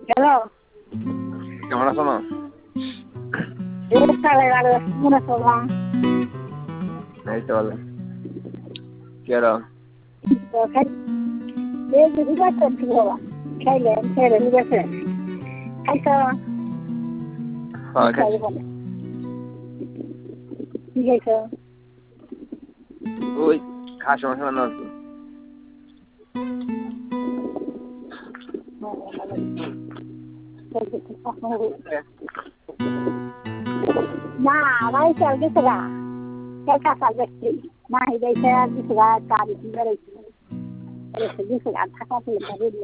Hello, কেমন আছো মা? এই সাড়ে 11 মনে করলাম এই তো ভালো। কি আর তো খাই এই যদি বাচ্চান কি বাবা খাইলেন খেয়ে গেছে খাইছো খাইছি। বলে কি খাইছো ওই খাসি মাংস রান্না হতো। না ভাই চাল গেছে গা কালকা চাল গেছে না গেছে আর কিছু গা গাড়ি বেড়েছে কিছু গা থাকা ছিল বেরিয়ে